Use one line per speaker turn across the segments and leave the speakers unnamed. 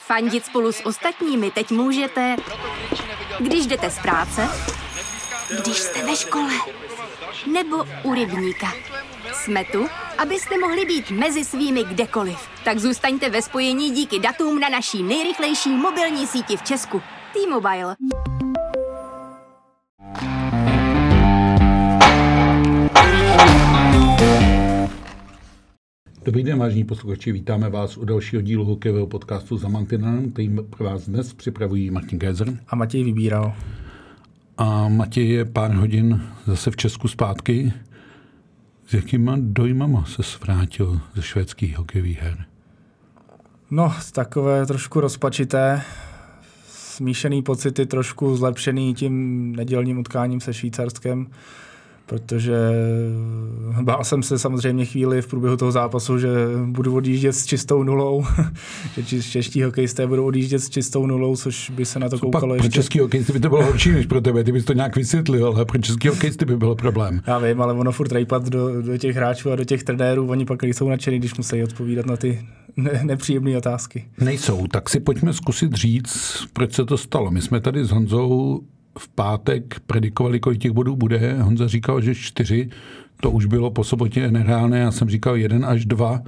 Fandit spolu s ostatními teď můžete, když jdete z práce, když jste ve škole, nebo u rybníka. Jsme tu, abyste mohli být mezi svými kdekoliv. Tak zůstaňte ve spojení díky datům na naší nejrychlejší mobilní síti v Česku. T-Mobile.
Dobrý den, vážení posluchači, vítáme vás u dalšího dílu hokejového podcastu Za mantinelem, který pro vás dnes připravují Martin Kézer
a Matěj Vybíral.
A Matěj je pár hodin zase v Česku zpátky. S jakýma dojmama se vrátil ze švédských hokejových her?
No, takové trošku rozpačité, smíšený pocity, trošku zlepšený tím nedělním utkáním se Švýcarskem, protože bál jsem se samozřejmě chvíli v průběhu toho zápasu, že budu odjíždět s čistou nulou, že čeští hokejisté budou odjíždět s čistou nulou, což by se na to koukalo ještě.
Pro český hokejisty by to bylo horší než pro tebe, ty bys to nějak vysvětlil, ale pro český hokejisty by byl problém.
Já vím, ale ono furt rejpat do těch hráčů a do těch trenérů, oni pak jsou nadšený, když musí odpovídat na ty nepříjemné otázky.
Nejsou, tak si pojďme zkusit říct, proč se to stalo. My jsme tady s Honzou v pátek predikovali, kolik těch bodů bude. Honza říkal, že 4. To už bylo po sobotě nereálné. Já jsem říkal 1 až 2.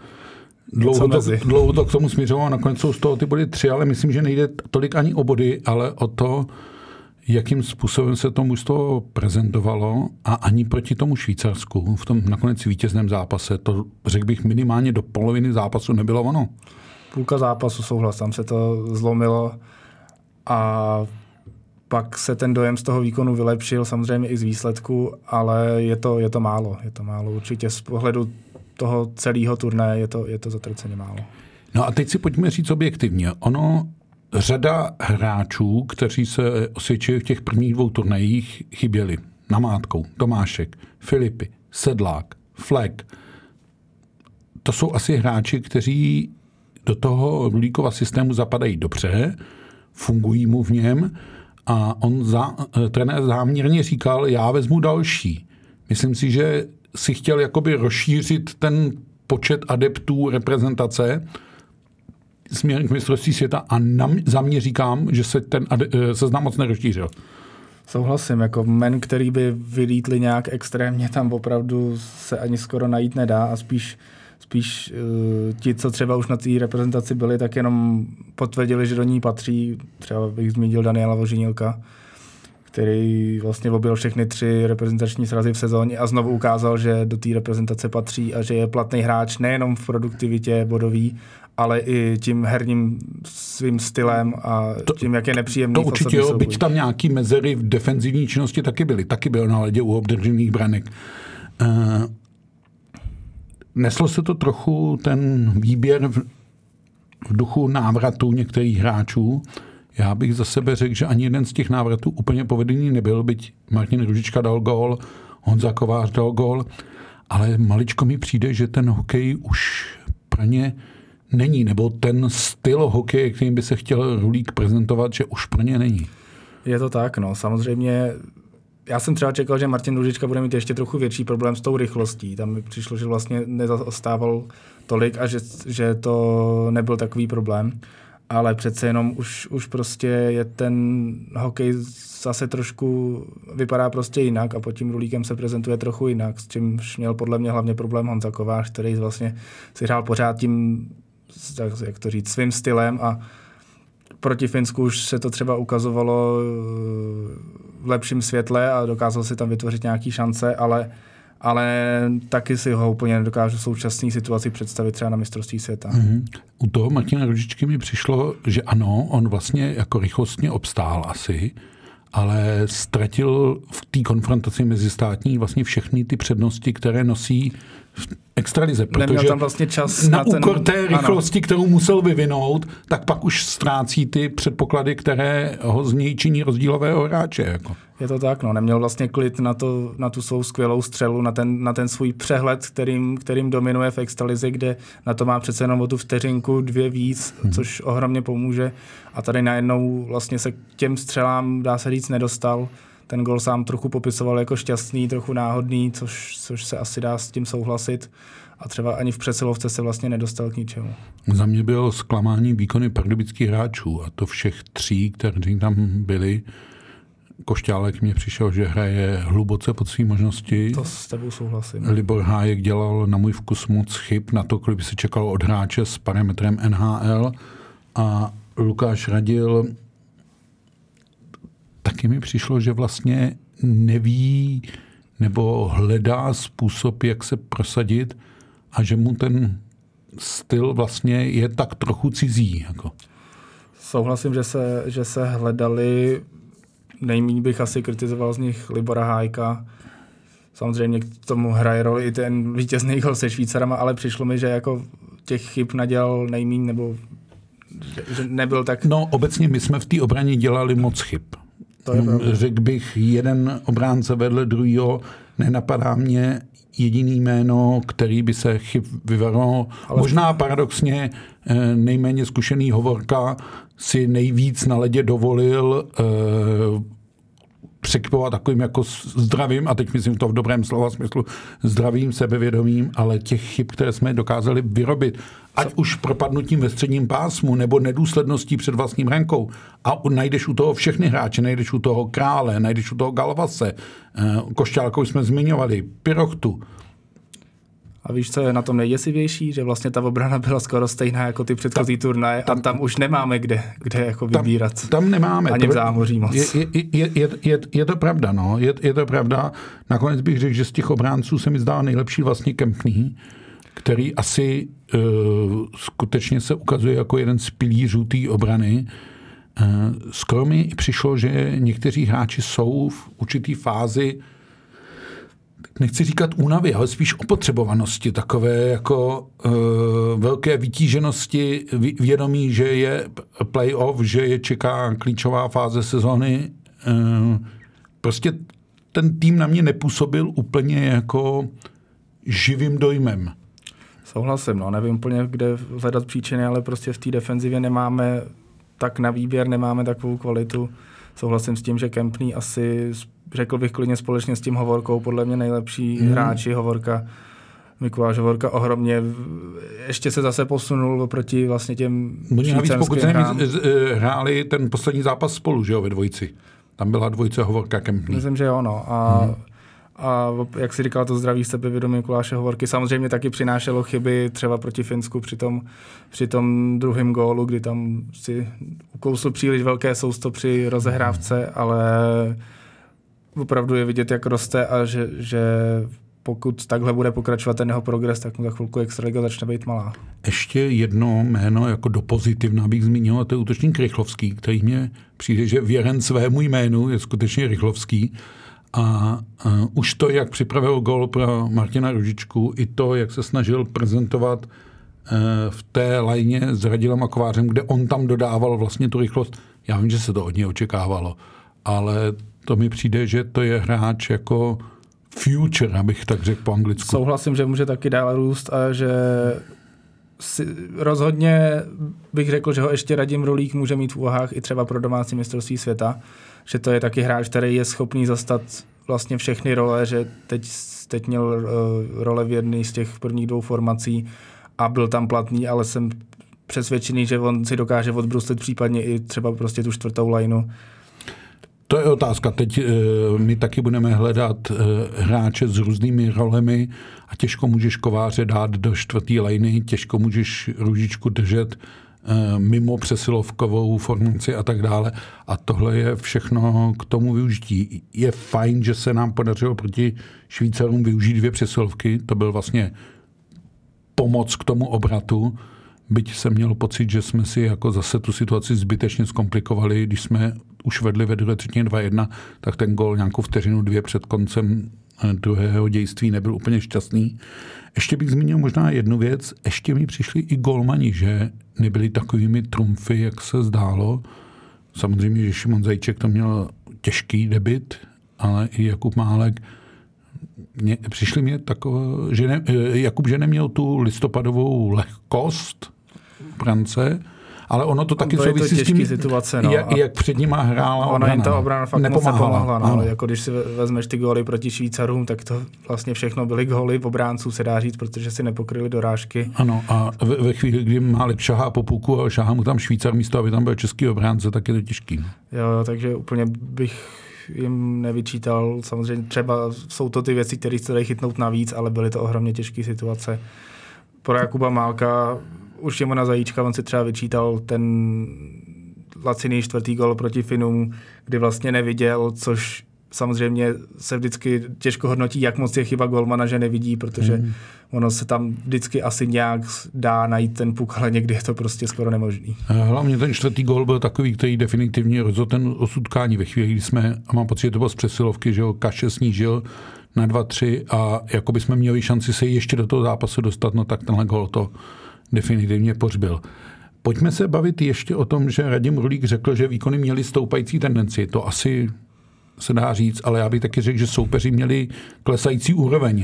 Dlouho to k tomu směřovalo. Nakonec jsou z toho ty body 3, ale myslím, že nejde tolik ani o body, ale o to, jakým způsobem se to mužstvo prezentovalo a ani proti tomu Švýcarsku v tom nakonec vítězném zápase. To, řekl bych, minimálně do poloviny zápasu nebylo ono.
Půlka zápasu, souhlas, tam se to zlomilo a pak se ten dojem z toho výkonu vylepšil, samozřejmě i z výsledku, ale je to málo. Je to málo určitě z pohledu toho celého turnaje je to zatraceně málo.
No a teď si pojďme říct objektivně. Řada hráčů, kteří se osvědčili v těch prvních 2 turnajích, chyběli. Namátkou, Tomášek, Filipy, Sedlák, Flek. To jsou asi hráči, kteří do toho Rulíkova systému zapadají dobře, fungují mu v něm, a trenér záměrně říkal, já vezmu další. Myslím si, že si chtěl jakoby rozšířit ten počet adeptů reprezentace směrem k mistrovství světa a za mě říkám, že se ten seznam moc nerozšířil.
Souhlasím, jako men, který by vylítli nějak extrémně, tam opravdu se ani skoro najít nedá a spíš ti, co třeba už na té reprezentaci byli, tak jenom potvrdili, že do ní patří. Třeba bych zmínil Daniela Vožinilka, který vlastně objel všechny 3 reprezentační srazy v sezóně a znovu ukázal, že do té reprezentace patří a že je platný hráč nejenom v produktivitě bodový, ale i tím herním svým stylem a tím, jak je nepříjemný.
To určitě, byť tam nějaký mezery v defenzivní činnosti taky byl na ledě u obdržených branek. Neslo se to trochu ten výběr v duchu návratu některých hráčů. Já bych za sebe řekl, že ani jeden z těch návratů úplně povedený nebyl, byť Martin Růžička dal gól, Honza Kovář dal gól, ale maličko mi přijde, že ten hokej už pro ně není, nebo ten styl hokeje, kterým by se chtěl Rulík prezentovat, že už pro ně není.
Je to tak, no, samozřejmě. Já jsem třeba čekal, že Martin Růžička bude mít ještě trochu větší problém s tou rychlostí. Tam mi přišlo, že vlastně nezaostával tolik a že to nebyl takový problém. Ale přece jenom už prostě je ten hokej zase trošku vypadá prostě jinak a pod tím Rulíkem se prezentuje trochu jinak, s čímž měl podle mě hlavně problém Honza Kovář, který vlastně si hrál pořád tím, jak to říct, svým stylem a proti Finsku už se to třeba ukazovalo v lepším světle a dokázal si tam vytvořit nějaké šance, ale taky si ho úplně nedokážu v současné situaci představit třeba na mistrovství světa.
U toho Martina Růžičky mi přišlo, že ano, on vlastně jako rychlostně obstál asi, ale ztratil v té konfrontaci mezistátní vlastně všechny ty přednosti, které nosí v extralize, protože
tam vlastně čas
na úkor té rychlosti, kterou musel vyvinout, tak pak už ztrácí ty předpoklady, které ho z něj činí rozdílového hráče. Jako.
Je to tak, no. Neměl vlastně klid na tu svou skvělou střelu, na ten svůj přehled, kterým dominuje v extralize, kde na to má přece jenom o tu vteřinku 2 víc, což ohromně pomůže. A tady najednou vlastně se k těm střelám, dá se říct, nedostal. ten gol sám trochu popisoval jako šťastný, trochu náhodný, což se asi dá s tím souhlasit. A třeba ani v přesilovce se vlastně nedostal k ničemu.
Za mě bylo zklamání výkony pardubických hráčů, a to všech 3, kteří tam byli. Košťálek mě přišel, že hraje hluboce pod svý možnosti.
To s tebou souhlasím.
Libor Hájek dělal na můj vkus moc chyb na to, kolik by se čekalo od hráče s parametrem NHL. A Lukáš Radil, taky mi přišlo, že vlastně neví nebo hledá způsob, jak se prosadit, a že mu ten styl vlastně je tak trochu cizí. Jako.
Souhlasím, že se hledali. Nejméně bych asi kritizoval z nich Libora Hájka. Samozřejmě k tomu hraje roli i ten vítězný gol se Švýcarama, ale přišlo mi, že jako těch chyb nadělal nejméně, nebo že nebyl tak...
No, obecně my jsme v té obraně dělali moc chyb. Řekl bych, jeden obránce vedle druhýho, nenapadá mě jediný jméno, který by se chyb vyvaroval. Možná paradoxně nejméně zkušený Hovorka si nejvíc na ledě dovolil překvapovat takovým jako zdravým, a teď myslím to v dobrém slova smyslu, zdravým, sebevědomým, ale těch chyb, které jsme dokázali vyrobit, ať už propadnutím ve středním pásmu, nebo nedůsledností před vlastním rankou. A najdeš u toho všechny hráče, najdeš u toho Krále, najdeš u toho Galvase, Košťálkou jsme zmiňovali, Pirochtu.
A víš, co je na tom nejděsivější? Že vlastně ta obrana byla skoro stejná jako ty předchozí turnaje a tam už nemáme kde jako vybírat.
Tam nemáme.
Ani v zámoří moc.
Je to pravda, no. Je to pravda. Nakonec bych řekl, že z těch obránců se mi zdá nejlepší vlastně Kempný, který asi skutečně se ukazuje jako jeden z pilířů té obrany. Skoro mi přišlo, že někteří hráči jsou v určitý fázi, nechci říkat únavy, ale spíš opotřebovanosti, takové jako velké vytíženosti, vědomí, že je playoff, že je čeká klíčová fáze sezóny. Prostě ten tým na mě nepůsobil úplně jako živým dojmem.
Souhlasím, no, nevím úplně, kde hledat příčiny, ale prostě v té defenzivě nemáme tak na výběr, nemáme takovou kvalitu. Souhlasím s tím, že Kempný asi, řekl bych klidně společně s tím Hovorkou, podle mě nejlepší hráči Hovorka, Mikuláš Hovorka ohromně, ještě se zase posunul oproti vlastně těm
švýcarským hrám. Hráli ten poslední zápas spolu, že jo, ve dvojici. Tam byla dvojice Hovorka Kempný.
Myslím, že jo, no. A jak si říkal, to zdraví sebevědomí Mikuláše Hovorky samozřejmě taky přinášelo chyby třeba proti Finsku při tom druhém gólu, kdy tam si ukousl příliš velké sousto při rozehrávce, ale opravdu je vidět, jak roste a že pokud takhle bude pokračovat ten jeho progres, tak mu za chvilku extraliga začne být malá.
Ještě jedno jméno jako do pozitivna bych zmínil, a to je útočník Rychlovský, který mě přijde, že věren svému jménu je skutečně Rychlovský. A už to, jak připravil gól pro Martina Ružičku, i to, jak se snažil prezentovat v té lajně s Radilem a Kovářem, kde on tam dodával vlastně tu rychlost. Já vím, že se to od něj očekávalo, ale to mi přijde, že to je hráč jako future, abych tak řekl po anglicku.
Souhlasím, že může taky dál růst a že rozhodně bych řekl, že ho ještě Radim Rulík může mít v úvahách i třeba pro domácí mistrovství světa, že to je taky hráč, který je schopný zastat vlastně všechny role, že teď měl role v jedné z těch prvních 2 formací a byl tam platný, ale jsem přesvědčený, že on si dokáže odbruslit případně i třeba prostě tu 4. lajnu.
To je otázka. Teď my taky budeme hledat hráče s různými rolemi a těžko můžeš Kováře dát do 4. lajny, těžko můžeš Růžičku držet mimo přesilovkovou formaci a tak dále. A tohle je všechno k tomu využití. Je fajn, že se nám podařilo proti Švýcarům využít 2 přesilovky. To byl vlastně pomoc k tomu obratu. Byť jsem měl pocit, že jsme si jako zase tu situaci zbytečně zkomplikovali. Když jsme už vedli ve druhé třetině 2-1, tak ten gól nějakou vteřinu 2 před koncem druhého dějství nebyl úplně šťastný. Ještě bych zmínil možná jednu věc. Ještě mi přišli i gólmani, že nebyli takovými trumfy, jak se zdálo. Samozřejmě, že Šimon Zajíček to měl těžký debut, ale i Jakub Málek. Přišli mě takové, že Jakub, že neměl tu listopadovou lehkost v brance ale ono to taky souvisí s tím,
situace,
jak před nima hrála obrana.
Ona ta obrana fakt nepomáhala.
No.
Jako když si vezmeš ty góly proti Švýcarům, tak to vlastně všechno byly góly obránců, se dá říct, protože si nepokryli dorážky.
Ano, a ve chvíli, kdy Málek šahá po puku a šahá mu tam Švýcar místo, aby tam byl český obránce, tak je to těžký. No.
Jo, takže úplně bych jim nevyčítal. Samozřejmě třeba jsou to ty věci, které se dají chytnout navíc, ale byly to ohromně těžké situace. Pro Jakuba Málka, už jemu na Zajíčka, on si třeba vyčítal ten laciný 4. gól proti Finům, kdy vlastně neviděl, což samozřejmě se vždycky těžko hodnotí, jak moc je chyba golmana, že nevidí, protože ono se tam vždycky asi nějak dá najít ten puk, ale někdy je to prostě skoro nemožný.
Hlavně ten 4. gól byl takový, který definitivně rozhodl ten osud utkání ve chvíli, kdy jsme, a mám pocit, že to bylo z přesilovky, že ho Kaše snížil na 2-3 a jako by jsme měli šanci se ještě do toho zápasu dostat, no tak tenhle gól to definitivně pohřbil. Pojďme se bavit ještě o tom, že Radim Rulík řekl, že výkony měly stoupající tendenci. To asi se dá říct, ale já bych taky řekl, že soupeři měli klesající úroveň.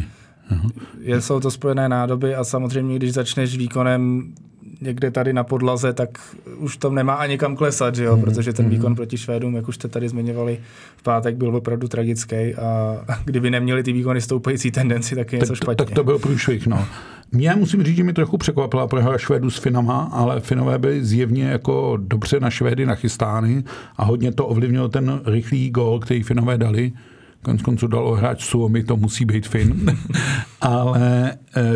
Jsou to spojené nádoby a samozřejmě, když začneš výkonem někde tady na podlaze, tak už tam nemá ani kam klesat, že jo? Protože ten výkon proti Švédům, jak už jste tady zmiňovali v pátek, byl opravdu tragický a kdyby neměli ty výkony stoupající tendenci, tak je něco špatně.
Tak to byl průšvih, no. Já musím říct, že mi trochu překvapila prohra Švédů s Finama, ale Finové byli zjevně jako dobře na Švédy nachystány a hodně to ovlivnilo ten rychlý gól, který Finové dali. Koneckonců dalo hráč Suomi, to musí být Fin. Ale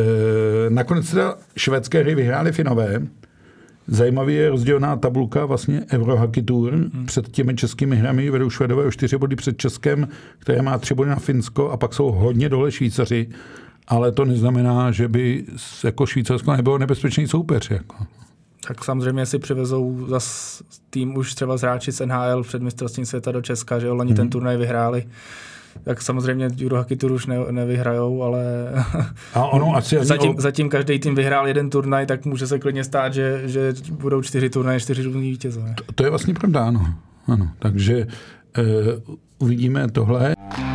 nakonec teda švédské hry vyhráli Finové. Zajímavý je rozdělená tabulka vlastně Eurohockey Tour. Před těmi českými hrami vedou Švédové o 4 body před Českem, které má 3 body na Finsko a pak jsou hodně dole Švýcaři. Ale to neznamená, že by jako Švýcarsko nebylo nebezpečný soupeř. Jako.
Tak samozřejmě si přivezou zas tým už třeba z hráči z NHL před mistrovstvím světa do Česka, že loni ten turnaj vyhráli. Tak samozřejmě Eurohockey Tour už nevyhrajou, ale
a ono asi
zatím každý tým vyhrál jeden turnaj, tak může se klidně stát, že budou 4 turnaje, 4 různý vítězové.
To je vlastně pravda, ano. Takže uvidíme tohle.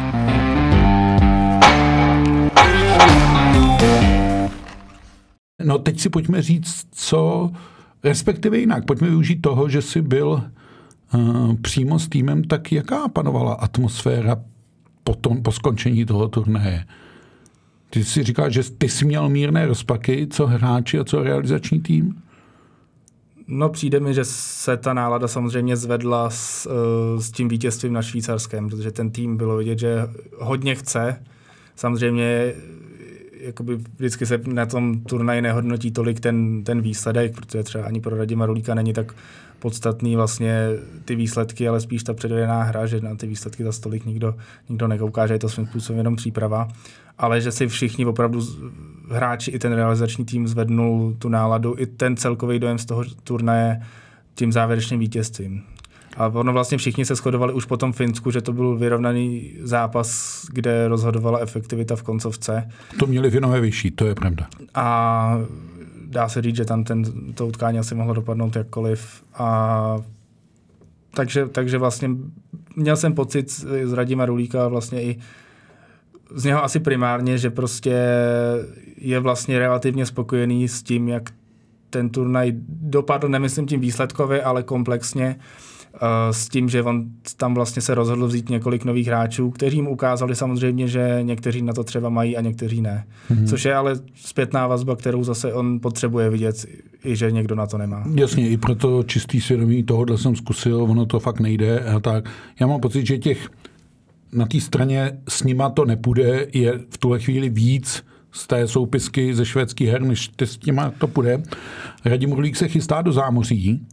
No teď si pojďme říct, co, respektive jinak, pojďme využít toho, že jsi byl přímo s týmem, tak jaká panovala atmosféra po skončení toho turnaje? Ty jsi říkal, že ty jsi měl mírné rozpaky, co hráči a co realizační tým?
No přijde mi, že se ta nálada samozřejmě zvedla s tím vítězstvím na švýcarském, protože ten tým bylo vidět, že hodně chce. Samozřejmě jakoby vždycky se na tom turnaji nehodnotí tolik ten výsledek, protože třeba ani pro Radima Rulíka není tak podstatný vlastně ty výsledky, ale spíš ta předvedená hra, že na ty výsledky za tolik nikdo nekouká, že je to svým způsobem jenom příprava, ale že si všichni opravdu hráči i ten realizační tým zvednul tu náladu, i ten celkový dojem z toho turnaje tím závěrečným vítězstvím. A ono vlastně všichni se shodovali už po tom Finsku, že to byl vyrovnaný zápas, kde rozhodovala efektivita v koncovce.
To měli Finové vyšší, to je pravda.
A dá se říct, že tam to utkání asi mohlo dopadnout jakkoliv. A takže vlastně měl jsem pocit z Radima Rulíka vlastně i z něho asi primárně, že prostě je vlastně relativně spokojený s tím, jak ten turnaj dopadl, nemyslím tím výsledkově, ale komplexně, s tím, že on tam vlastně se rozhodl vzít několik nových hráčů, kteří mu ukázali samozřejmě, že někteří na to třeba mají a někteří ne. Což je ale zpětná vazba, kterou zase on potřebuje vidět, i že někdo na to nemá.
Jasně, i proto čistý svědomí tohohle jsem zkusil, ono to fakt nejde. A tak. Já mám pocit, že na té straně s nima to nepůjde, je v tuhle chvíli víc z té soupisky ze švédských her, než s těma to půjde. Radim Rulík se chystá do zámoří.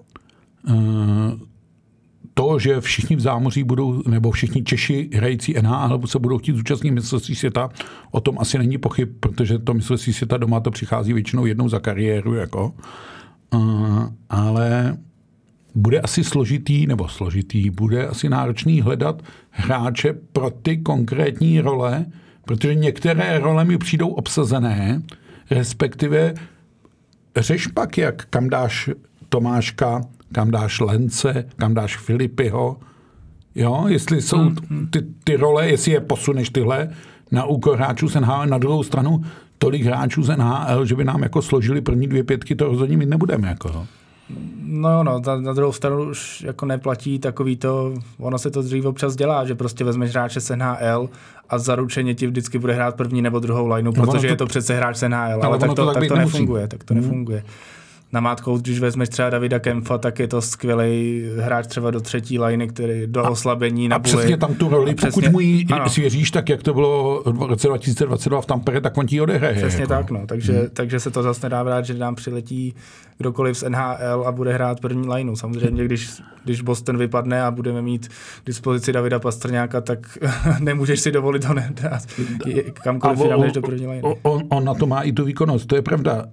To, že všichni v zámoří budou, nebo všichni Češi hrající NHL se budou chtít zúčastnit mistrovství světa, o tom asi není pochyb, protože to mistrovství světa doma to přichází většinou jednou za kariéru, ale bude asi bude asi náročný hledat hráče pro ty konkrétní role, protože některé role mi přijdou obsazené, respektive řeš pak, kam dáš Tomáška, kam dáš Lence, kam dáš Filipyho, jo, jestli jsou ty role, jestli je posuneš tyhle na úkor hráčů z NHL, na druhou stranu tolik hráčů z NHL, že by nám jako složili první 2 pětky, to rozhodně mít nebudeme, jako.
No, na druhou stranu už jako neplatí takový to, ono se to dřív občas dělá, že prostě vezmeš hráče z NHL a zaručeně ti vždycky bude hrát první nebo druhou lineu, protože je to přece hráč z NHL, ale tak to nefunguje, nefunguje. Namátkou, když vezmeš třeba Davida Kempfa, tak je to skvělý hráč třeba do třetí liney, který do oslabení na buli.
A přesně tam tu roli, pokud mu ji svěříš, tak jak to bylo v roce 2022 v Tampere, tak on ti odehraje.
Přesně jako. Tak, no. Takže se to zase nedá vrát, že nám přiletí kdokoliv z NHL a bude hrát první lineu. Samozřejmě, když Boston vypadne a budeme mít k dispozici Davida Pastrňáka, tak nemůžeš si dovolit ho nedát kamkoliv jinam než do první lineu.
On na to má i tu výkonnost, to je pravda.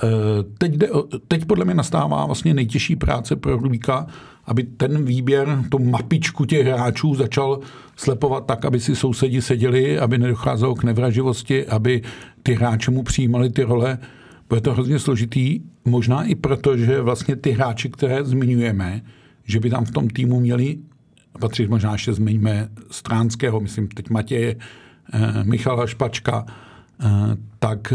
Teď podle mě nastává vlastně nejtěžší práce pro Rubíka, aby ten výběr, tu mapičku těch hráčů začal slepovat tak, aby si sousedi seděli, aby nedocházelo k nevraživosti, aby ty hráči mu přijímali ty role. Bude to hrozně složitý, možná i proto, že vlastně ty hráči, které zmiňujeme, že by tam v tom týmu měli, patřit možná ještě zmiňme Stránského, myslím teď Matěje, Michala Špačka, tak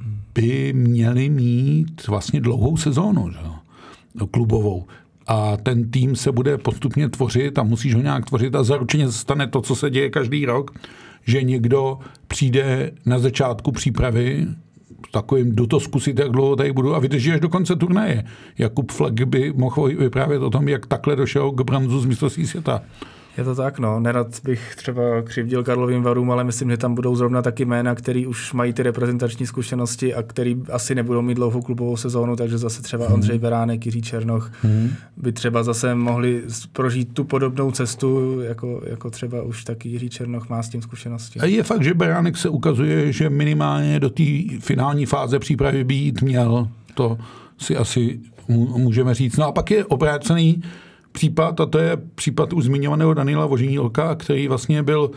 by měli mít vlastně dlouhou sezónu, že? Klubovou. A ten tým se bude postupně tvořit a musíš ho nějak tvořit a zaručeně stane to, co se děje každý rok, že někdo přijde na začátku přípravy takovým, jdu to zkusit, jak dlouho tady budu a vydrží až do konce turnaje. Jakub Flek by mohl vyprávět o tom, jak takhle došel k bronzu z mistrovství světa.
Je to tak, no. Nerad bych třeba křivdil Karlovým Varům, ale myslím, že tam budou zrovna taky jména, který už mají ty reprezentační zkušenosti a který asi nebudou mít dlouhou klubovou sezónu, takže zase třeba Ondřej Beránek, Jiří Černoch by třeba zase mohli prožít tu podobnou cestu, jako třeba už taky Jiří Černoch má s tím zkušenosti.
A je fakt, že Beránek se ukazuje, že minimálně do té finální fáze přípravy by jít měl. To si asi můžeme říct. No a pak je obrácený případ, a to je případ už zmiňovaného Daniela Vožílka, který vlastně byl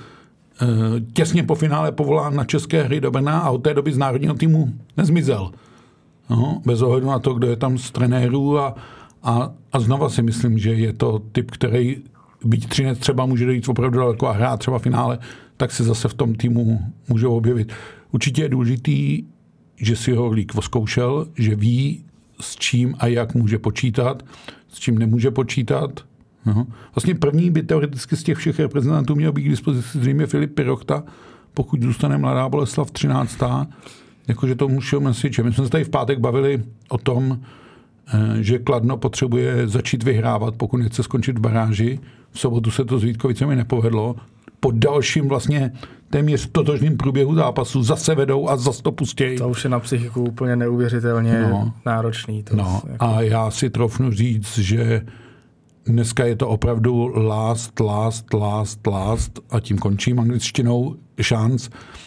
těsně po finále povolán na české hry do Brna a od té doby z národního týmu nezmizel. No, bez ohledu na to, kdo je tam z trenérů a znova si myslím, že je to typ, který byť Třinec třeba může dojít opravdu daleko a hrát třeba finále, tak se zase v tom týmu může objevit. Určitě je důležitý, že si ho Lík oskoušel, že ví, s čím a jak může počítat, s čím nemůže počítat. No. Vlastně první by teoreticky z těch všech reprezentantů měl být k dispozici zřejmě Filip Pirochta, pokud zůstane Mladá Boleslav 13. Jakože to můžeme nasvědčit. My jsme se tady v pátek bavili o tom, že Kladno potřebuje začít vyhrávat, pokud nechce skončit v baráži. V sobotu se to s Vítkovicemi nepovedlo. Po dalším vlastně téměř totožným průběhu zápasu zase vedou a zase to pustějí.
To už je na psychiku úplně neuvěřitelně náročný.
A já si trofnu říct, že dneska je to opravdu last a tím končím angličtinou šanc,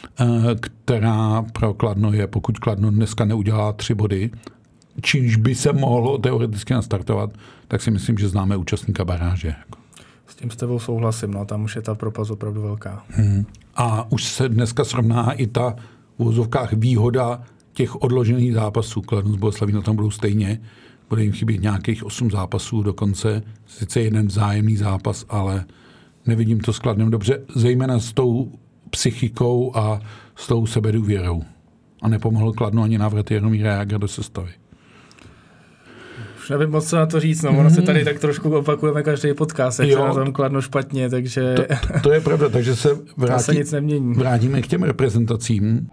která pro Kladno je, pokud Kladno dneska neudělá 3 body, čímž by se mohlo teoreticky nastartovat, tak si myslím, že známe účastníka baráže.
S tím s tebou souhlasím, no, tam už je ta propast opravdu velká.
A už se dneska srovná i ta v uvozovkách výhoda těch odložených zápasů. Kladno s Boleslaví na tom budou stejně. Bude jim chybět nějakých 8 zápasů dokonce. Sice jeden vzájemný zápas, ale nevidím to s Kladnem dobře. Zejména s tou psychikou a s tou sebedůvěrou. A nepomohl Kladno ani návrat Jaromíra Jágra do sestavy.
Už nevím moc, co na to říct, no. Ono se tady tak trošku opakujeme každý podcast, jak se na tom Kladno špatně, takže...
To je pravda, takže se
nic nemění.
Vrátíme k těm reprezentacím.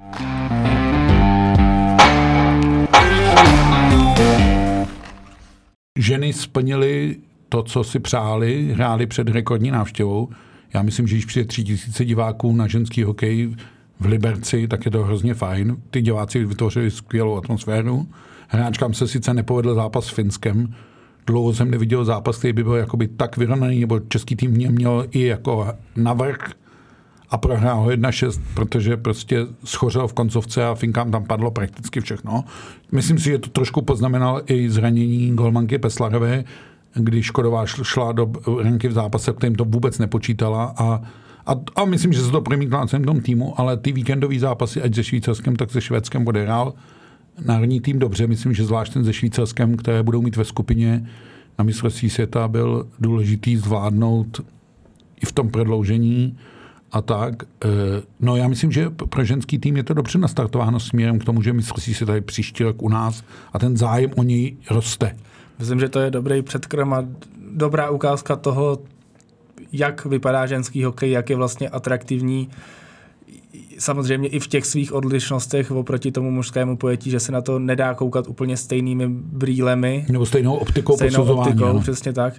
Ženy splnily to, co si přáli, hráli před rekordní návštěvou. Já myslím, že když přijde 3000 diváků na ženský hokej v Liberci, tak je to hrozně fajn. Ty diváci vytvořili skvělou atmosféru. Hráčkám se sice nepovedl zápas s Finskem. Dlouho jsem neviděl zápas, který by byl jakoby tak vyrovnaný, nebo český tým měl i jako navrch a prohrál ho 1-6, protože prostě schořel v koncovce a Finkám tam padlo prakticky všechno. Myslím si, že to trošku poznamenal i zranění golmanky Peslarové, když Škodová šla do ranky v zápase, kterým to vůbec nepočítala a myslím, že se to promítlo na celém tom týmu, ale ty víkendový zápasy, ať se Švýcarskem, tak se Švédskem odehrál národní tým dobře. Myslím, že zvlášť ten se Švýcarskem, které budou mít ve skupině na mistrovství světa, byl důležitý zvládnout i v tom prodloužení a tak. No já myslím, že pro ženský tým je to dobře nastartováno směrem k tomu, že mistrovství světa je příští rok u nás a ten zájem o něj roste.
Myslím, že to je dobrý předkrm a dobrá ukázka toho, jak vypadá ženský hokej, jak je vlastně atraktivní. Samozřejmě i v těch svých odlišnostech oproti tomu mužskému pojetí, že se na to nedá koukat úplně stejnými brýlemi.
Nebo stejnou optikou posuzování.
Přesně tak.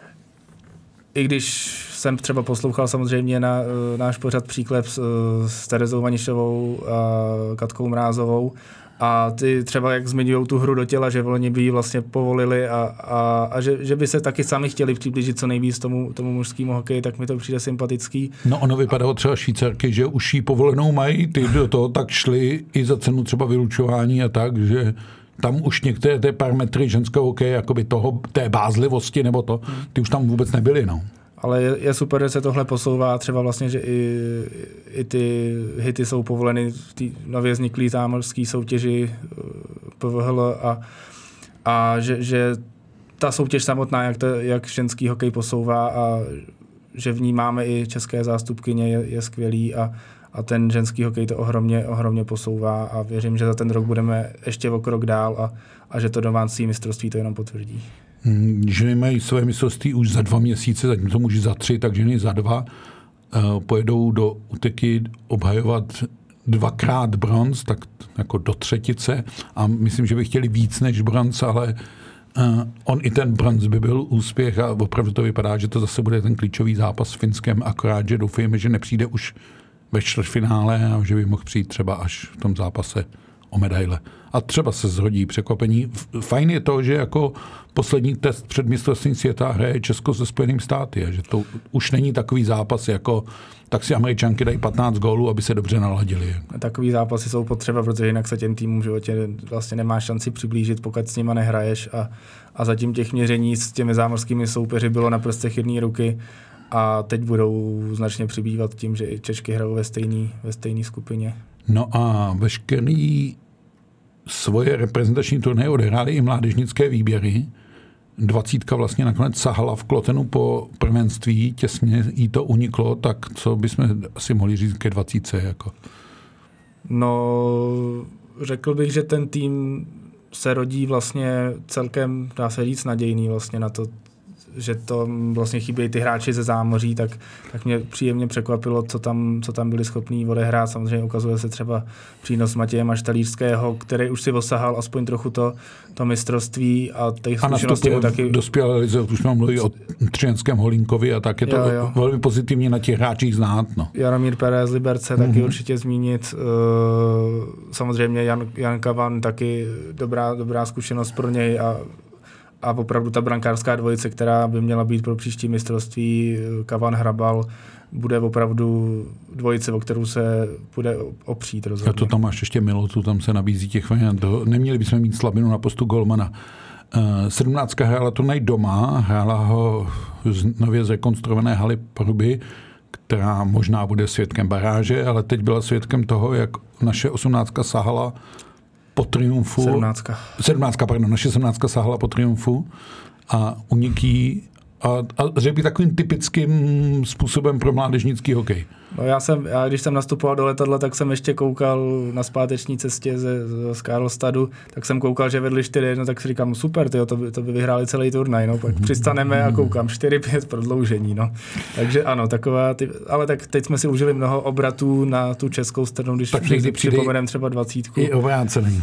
I když jsem třeba poslouchal samozřejmě na náš pořad Příklep s Terezou Vanišovou a Katkou Mrázovou a ty třeba jak zmiňují tu hru do těla, že oni by ji vlastně povolili a že by se taky sami chtěli přiblížit co nejvíc tomu mužskému hokeji, tak mi to přijde sympatický.
No ono vypadalo třeba Švýcarky, že už jí povolenou mají, ty do toho tak šli i za cenu třeba vylučování a tak, že tam už některé ty parametry ženského hokeje, jakoby té bázlivosti nebo to, ty už tam vůbec nebyly, no.
Ale je super, že se tohle posouvá, třeba vlastně, že i ty hity jsou povoleny v té nově vzniklé zámořské soutěži PVHL a že ta soutěž samotná, jak ženský hokej posouvá a že v ní máme i české zástupkyně, je skvělý a ten ženský hokej to ohromně posouvá a věřím, že za ten rok budeme ještě o krok dál a že to domácí mistrovství to jenom potvrdí.
Ženy mají své mistrovství už za 2 měsíce, zatímco muži za 3, tak ženy za 2. Pojedou do Uteky obhajovat 2krát bronz, tak jako do třetice a myslím, že by chtěli víc než bronz, ale on i ten bronz by byl úspěch a opravdu to vypadá, že to zase bude ten klíčový zápas s Finskem, akorát, že doufujeme, že nepřijde už ve čtvrtfinále a že by mohl přijít třeba až v tom zápase o medaile. A třeba se zrodí překvapení. Fajn je to, že jako poslední test před mistrovstvím světa hraje Česko se Spojenými státy, že to už není takový zápas, jako tak si Američanky dají 15 gólů, aby se dobře naladili.
Takový zápasy jsou potřeba, protože jinak se těm týmům v životě vlastně nemá šanci přiblížit, pokud s nima nehraješ a zatím těch měření s těmi zámořskými soupeři bylo na prstech jedné ruky a teď budou značně přibývat tím, že i Češky hrajou ve stejné skupině.
No a veškerý svoje reprezentační turnaje odehrály i mládežnické výběry. 20 vlastně nakonec sahala v Klotenu po prvenství, těsně jí to uniklo, tak co bychom asi mohli říct ke 20 jako?
No, řekl bych, že ten tým se rodí vlastně celkem, dá se říct, nadějný vlastně na to, že to vlastně chybějí ty hráči ze zámoří, tak mě příjemně překvapilo, co tam byli schopní odehrát. Samozřejmě ukazuje se třeba přínos Matěje Maštalířského, který už si osahal aspoň trochu to mistrovství a těch zkušeností taky.
Dospělé lize, už jsme mluvili o Třianském Holínkovi a tak je to velmi pozitivně na těch hráčích znát. No.
Jaromír Perez z Liberce taky určitě zmínit. Samozřejmě Jan Kavan taky dobrá zkušenost pro něj a opravdu ta brankářská dvojice, která by měla být pro příští mistrovství Kavan Hrabal, bude opravdu dvojice, o kterou se bude opřít rozhodně.
A to tam máš ještě Milotu, tam se nabízí těch variantů. Neměli bychom mít slabinu na postu golmana. 17. hrála turnaj doma, hrála ho z nově zrekonstruované haly Poruby, která možná bude svědkem baráže, ale teď byla svědkem toho, jak naše 18. sahala po triumfu. 17. Naše 17. sahala po triumfu a uniky a řekl bych takovým typickým způsobem pro mládežnický hokej.
No já když jsem nastupoval do letadla, tak jsem ještě koukal na zpáteční cestě z Karlstadu, tak jsem koukal, že vedli 4-1, tak si říkám, super, to by vyhráli celý turnaj, no, pak přistaneme a koukám 4-5 prodloužení, no. Takže ano, ale tak teď jsme si užili mnoho obratů na tu českou stranu, když připomeneme třeba 20.
I obrácený.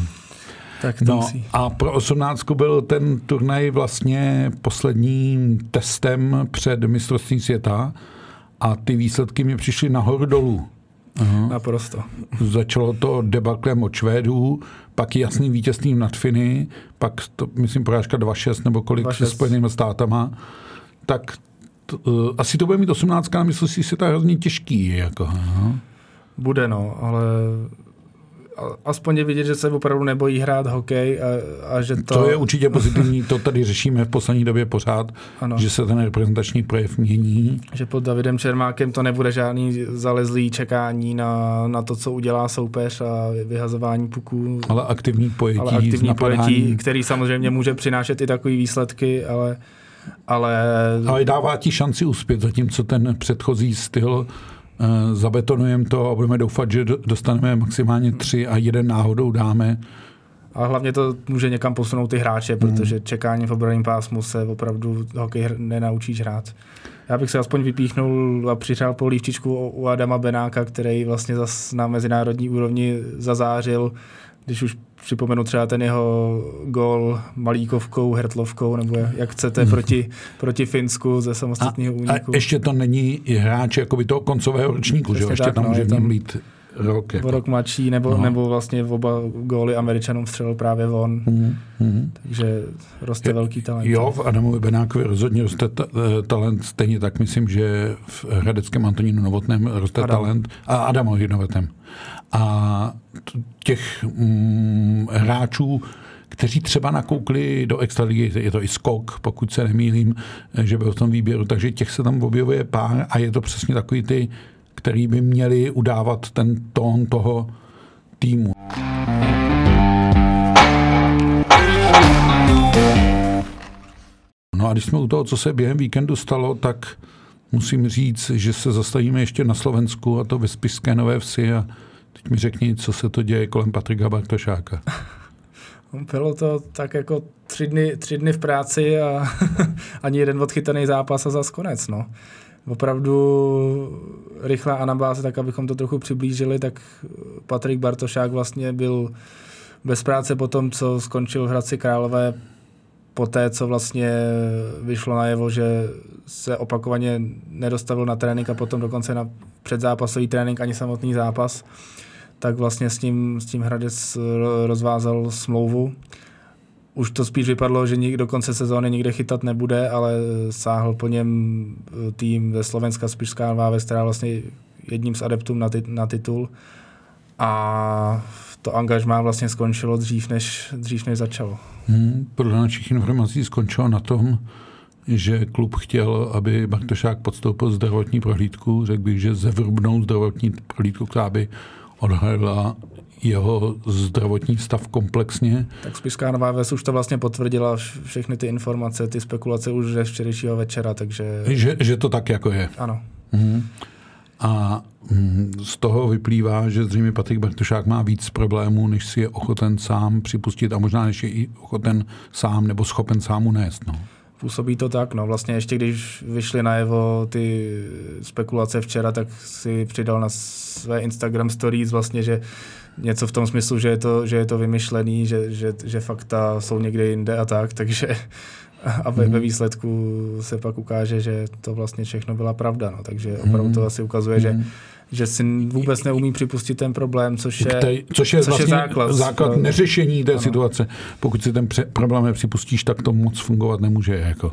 A pro 18 byl ten turnaj vlastně posledním testem před mistrovstvím světa a ty výsledky mi přišly nahoru dolů.
Naprosto.
Začalo to debaklem od Švédů, pak jasným vítězstvím nad Finy, pak to, myslím, porážka 2-6 nebo kolik se Spojenými státama. Tak asi to bude mít 18 na mistrovství světa hrozně těžký. Jako,
Bude, no, ale aspoň je vidět, že se opravdu nebojí hrát hokej a že to...
To je určitě pozitivní, to tady řešíme v poslední době pořád, ano. Že se ten reprezentační projev mění.
Že pod Davidem Čermákem to nebude žádný zalezlý čekání na to, co udělá soupeř a vyhazování puků.
Ale aktivní pojetí,
který samozřejmě může přinášet i takové výsledky, ale
dává ti šanci uspět, zatímco ten předchozí styl zabetonujeme to a budeme doufat, že dostaneme maximálně 3 a jeden náhodou dáme.
A hlavně to může někam posunout ty hráče, protože čekání v obranném pásmu se opravdu hokej nenaučíš hrát. Já bych se aspoň vypíchnul a přiřál polívčičku u Adama Benáka, který vlastně zas na mezinárodní úrovni zazářil, když už připomenu třeba ten jeho gól malíkovkou, hertlovkou, nebo jak chcete, proti Finsku ze samostatného úniku.
A ještě to není hráč jakoby toho koncového ročníku, že ještě tam může být rok.
Jako. Rok mladší, nebo vlastně oba góly Američanům střelil právě on. Takže roste velký talent.
Jo, v Adamovi Benákovi rozhodně roste talent, stejně tak myslím, že v hradeckém Antonínu Novotném roste talent a Adamovi Novotném. A těch hráčů, kteří třeba nakoukli do extraligy, je to i Skok, pokud se nemýlím, že byl v tom výběru, takže těch se tam objevuje pár a je to přesně takový ty, který by měli udávat ten tón toho týmu. No a když jsme u toho, co se během víkendu stalo, tak musím říct, že se zastavíme ještě na Slovensku, a to ve Spišské Nové Vsi, a teď mi řekni, co se to děje kolem Patrika Bartošáka.
Bylo to tak jako 3 dny v práci a ani jeden odchytaný zápas a zas konec, no. Opravdu rychlá anabáze, tak abychom to trochu přiblížili, tak Patrik Bartošák vlastně byl bez práce po tom, co skončil v Hradci Králové, poté, co vlastně vyšlo najevo, že se opakovaně nedostavil na trénink a potom dokonce na předzápasový trénink ani samotný zápas, tak vlastně s tím Hradec rozvázal smlouvu. Už to spíš vypadlo, že do konce sezóny nikde chytat nebude, ale sáhl po něm tým ze Slovenska Spišská Nová Ves, která vlastně jedním z adeptů na titul. A to angažmá vlastně skončilo dřív, než začalo.
Podle našich informací skončilo na tom, že klub chtěl, aby Bartošák podstoupil zdravotní prohlídku. Řekl bych, že zevrubnou zdravotní prohlídku, která by odhalila jeho zdravotní stav komplexně.
Tak Spišská Nová Ves už to vlastně potvrdila všechny ty informace, ty spekulace už ze včerejšího večera, takže...
Že to tak jako je.
Ano.
A z toho vyplývá, že zřejmě Patrik Bartošák má víc problémů, než si je ochoten sám připustit a možná než je i ochoten sám nebo schopen sám unést. No.
Působí to tak, no vlastně ještě když vyšly najevo ty spekulace včera, tak si přidal na své Instagram stories vlastně, že něco v tom smyslu, že je to vymyšlený, že fakta jsou někde jinde a tak, takže a ve výsledku se pak ukáže, že to vlastně všechno byla pravda, no, takže opravdu to asi ukazuje, že si vůbec neumí připustit ten problém, což je
vlastně základ neřešení té
ano.
situace. Pokud si ten problém nepřipustíš, tak to moc fungovat nemůže. Jako.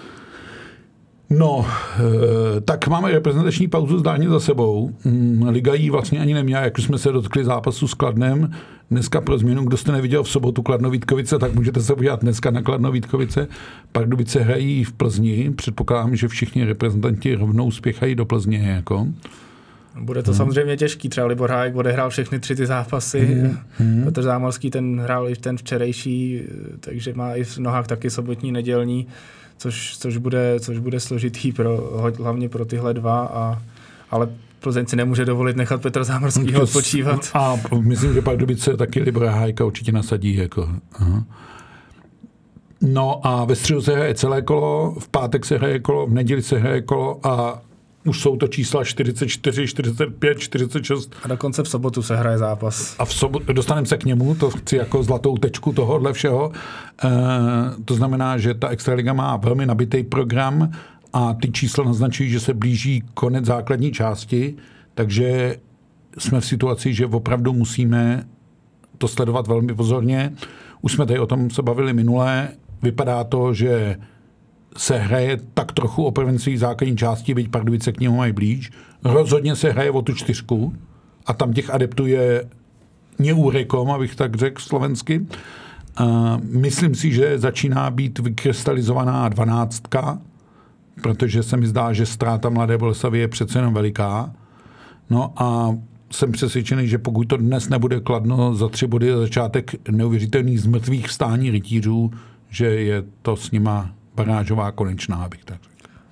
No, tak máme reprezentační pauzu zdárně za sebou. Liga jí vlastně ani neměla, jak jsme se dotkli zápasu s Kladnem. Dneska pro změnu, kdo jste neviděl v sobotu Kladno-Vítkovice, tak můžete se podívat dneska na Kladno-Vítkovice. Pardubice hrají v Plzni. Předpokládám, že všichni reprezentanti rovnou spěchají do Plzně. Jako.
Bude to samozřejmě těžký. Třeba Libor Hájek odehrál všechny 3 ty zápasy. Petr Zámorský ten hrál i ten včerejší, takže má i v nohách taky sobotní, nedělní, což bude složitý hlavně pro tyhle dva. Ale Plzeň si nemůže dovolit nechat Petra Zámorskýho odpočívat.
A myslím, že Pardubice taky Libora Hájka určitě nasadí. Jako. Aha. No a ve středu se hraje celé kolo, v pátek se hraje kolo, v neděli se hraje kolo a už jsou to čísla 44, 45, 46.
A dokonce v sobotu se hraje zápas.
A v sobotu, dostaneme se k němu, to chci jako zlatou tečku tohohle všeho. To znamená, že ta Extraliga má velmi nabitý program a ty čísla naznačují, že se blíží konec základní části, takže jsme v situaci, že opravdu musíme to sledovat velmi pozorně. Už jsme tady o tom se bavili minule. Vypadá to, že se hraje tak trochu o prvenství základní části, byť Pardubice k němu mají blíž. Rozhodně se hraje o tu 4 a tam těch adeptů je neúrekom, abych tak řekl slovensky. Myslím si, že začíná být vykrystalizovaná 12, protože se mi zdá, že ztráta Mladé Boleslavi je přece jenom veliká. No a jsem přesvědčený, že pokud to dnes nebude Kladno za 3 body za začátek neuvěřitelných zmrtvých vstání rytířů, že je to s nima barážová konečná, abych tak řekl.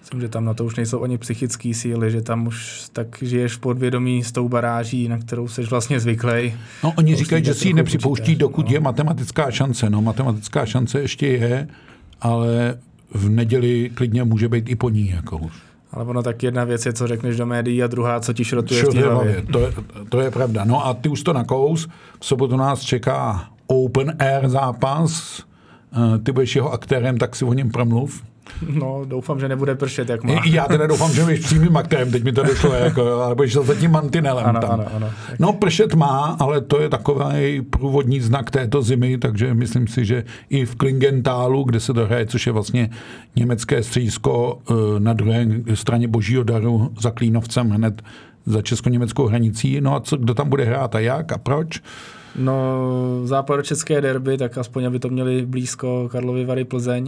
Myslím, že tam na to už nejsou ani psychické síly, že tam už tak žiješ v podvědomí s tou baráží, na kterou jsi vlastně zvyklý.
No, oni říkají, že si ji nepřipouští, dokud je matematická šance. No, matematická šance ještě je, ale v neděli klidně může být i po ní. Jako už.
Ale ono tak jedna věc je, co řekneš do médií a druhá, co ti šrotuje v té hlavě.
To je pravda. No a ty už to nakous. V sobotu nás čeká Open Air zápas. Ty budeš jeho aktérem, tak si o něm promluv.
No, doufám, že nebude pršet, jak má.
Já teda doufám, že budeš přímým aktérem, teď mi to došlo, ale budeš za tím mantinelem
ano,
tam.
Ano.
No, pršet má, ale to je takový průvodní znak této zimy, takže myslím si, že i v Klingentálu, kde se to hraje, což je vlastně německé středisko na druhé straně Božího daru za Klínovcem, hned za česko-německou hranicí. No a kdo tam bude hrát a jak a proč?
No, západočeské derby, tak aspoň, aby to měli blízko Karlovy Vary, Plzeň.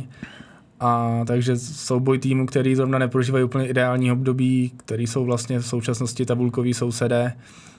A takže souboj týmu, který zrovna neprožívají úplně ideální období, který jsou vlastně v současnosti tabulkoví sousedé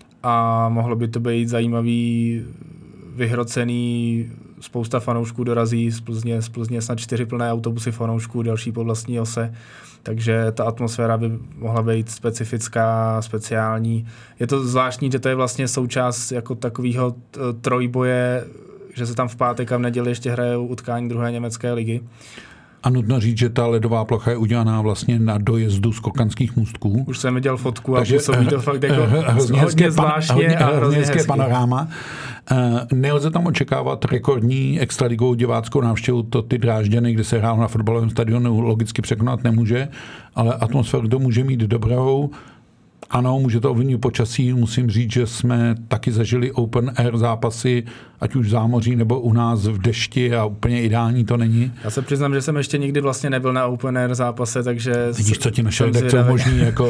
a mohlo by to být zajímavý, vyhrocený, spousta fanoušků dorazí z Plzně snad 4 plné autobusy fanoušků, další po vlastní ose, takže ta atmosféra by mohla být specifická, speciální. Je to zvláštní, že to je vlastně součást jako takového trojboje, že se tam v pátek a v neděli ještě hrajou utkání druhé německé ligy.
A nutno říct, že ta ledová plocha je udělaná vlastně na dojezdu z Kokanských můstků.
Už jsem viděl fotku a působí to fakt jako hodně zvláštně a hrozně hezky.
Panoráma. Nelze tam očekávat rekordní extraligovou diváckou návštěvu, to ty Drážďany, kde se hrál na fotbalovém stadionu, logicky překonat nemůže, ale atmosféru to může mít dobrou. Ano, může to ovlivnit počasí, musím říct, že jsme taky zažili open air zápasy, ať už v zámoří nebo u nás v dešti a úplně ideální to není.
Já se přiznám, že jsem ještě nikdy vlastně nebyl na open air zápase, takže...
Vidíš, co ti naše redakce umožní. Jako,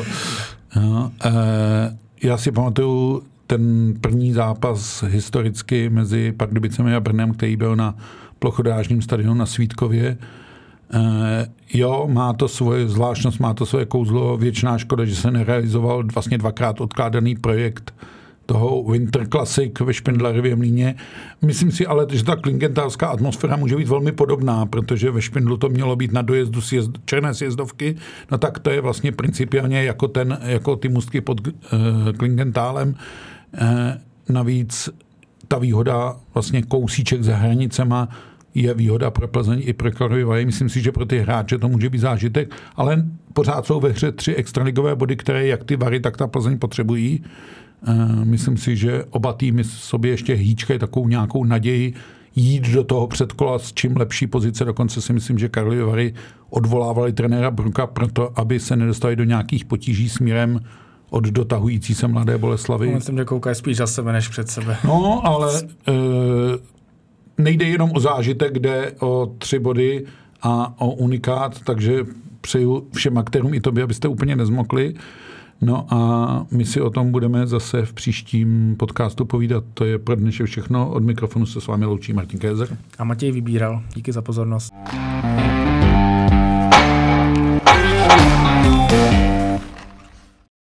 já si pamatuju ten první zápas historicky mezi Pardubicemi a Brnem, který byl na plochodrážním stadionu na Svítkově. Jo, má to svoje zvláštnost, má to svoje kouzlo, věčná škoda, že se nerealizoval vlastně 2krát odkládaný projekt toho Winter Classic ve Špindlerově Mlýně. Myslím si ale, že ta klingentálská atmosféra může být velmi podobná, protože ve Špindlu to mělo být na dojezdu černé sjezdovky, no tak to je vlastně principiálně jako ty můstky pod Klingentálem. Navíc ta výhoda vlastně kousíček za hranicema je výhoda pro Plzeň i pro Karlovy Vary. Myslím si, že pro ty hráče to může být zážitek, ale pořád jsou ve hře 3 extraligové body, které jak ty Vary, tak ta Plzeň potřebují. Myslím si, že oba týmy sobě ještě hýčkají takovou nějakou naději jít do toho předkola s čím lepší pozice. Dokonce si myslím, že Karlovy Vary odvolávali trenéra Bruka proto, aby se nedostali do nějakých potíží směrem od dotahující se Mladé Boleslavi.
Myslím, že koukají spíš za sebe, než před sebe.
No, ale nejde jenom o zážitek, jde o 3 body a o unikát, takže přeju všem aktérům i tobě, abyste úplně nezmokli. No a my si o tom budeme zase v příštím podcastu povídat. To je pro dnešek všechno. Od mikrofonu se s vámi loučí Martin Kézer.
A Matěj Vybíral. Díky za pozornost.